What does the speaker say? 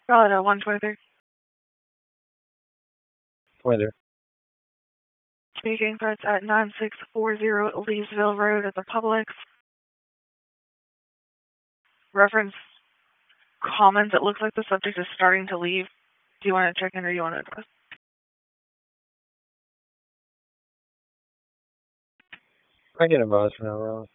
Valid at 123. 23. Speaking, that's at 9640 Leesville Road at the Publix. Reference comments, it looks like the subject is starting to leave. Do you want to check in or do you want to address? I get a buzz for now, Ross.